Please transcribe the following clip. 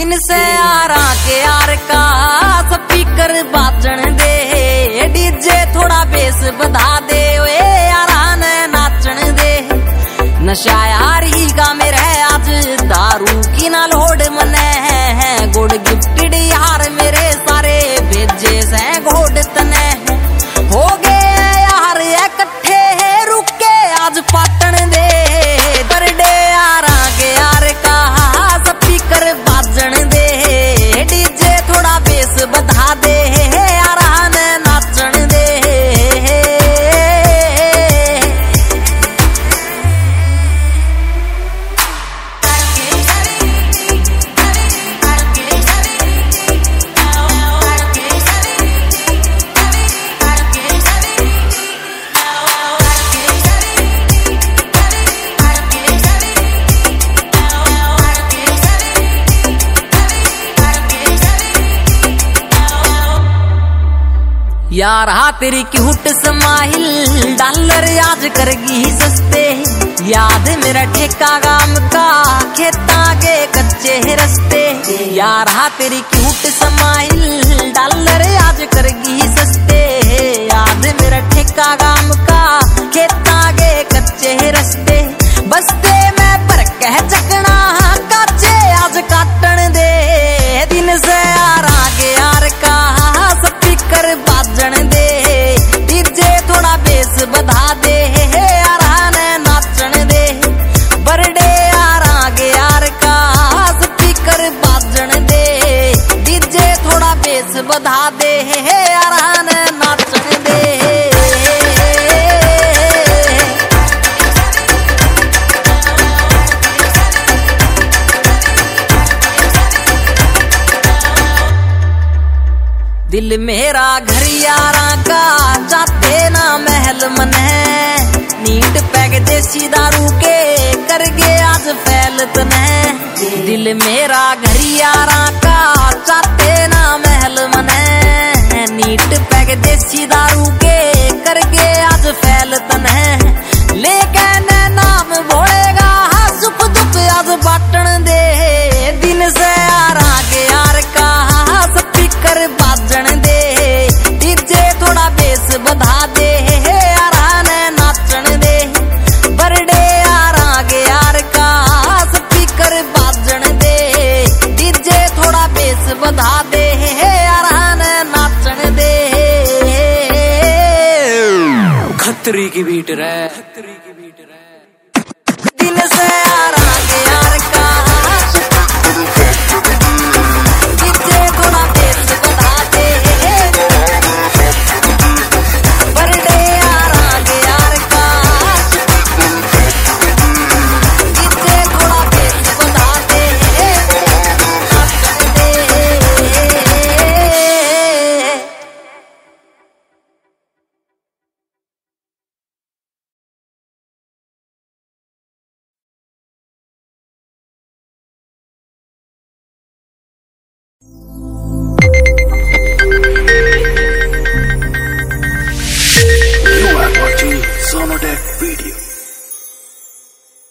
दिन से आरा के यार का स्पीकर बाजन दे, डीजे थोड़ा बेस बधा दे, ओए यारा ने नाचन दे। नशा यार ही का मेरे आज दारू की ना लोड मने है, गुड गिफ्टेड यार मेरे सारे भेजे से घोड़ तने हो गए यार इकट्ठे रुके आज पाटन दे। बर्थडे यारा के यार का स्पीकर बाजन दे, डीजे थोड़ा बेस बधा दे, यारा ने नाचन दे। यार हाँ तेरी क्यूट स्माइल डॉलर आज करगी सस्ते, याद मेरा ठेका गाम का खेता के कच्चे रस्ते। यार हाँ तेरी क्यूट स्माइल डॉलर आज करगी सस्ते, याद मेरा ठेका गाम का खेता के कच्चे रस्ते। बस्ते में पर कह चकना काचे आज काटन दे, दिन से यार आगे यार का स्पीकर बाजन दे, डीजे थोड़ा बेस बधा दे, यारा ने नाचन दे। बर्थडे यार आगे यार का स्पीकर बाजन दे, डीजे थोड़ा बेस बधा दे, यारा ने नाचन दे। दिल मेरा घर यारा का चाहते ना महल मने, नीट पैक देसी दारू के कर गे आज फैलत ने। दिल मेरा घर यारा का चाहते ना महल मने, नीट पैक देसी दारू के कर गे आज फैलत ने। लेकिन नाम बोलेगा सुख दुख आज बाटन दे, दिन से यारा के यार का स्पीकर बाजन दे, डीजे थोड़ा बेस बधा दे, यारा ने नाचन दे। बर्थडे यारा के यार का स्पीकर बाजन दे, डीजे थोड़ा बेस बधा दे, यारा ने नाचन दे। खतरी की बीट रे।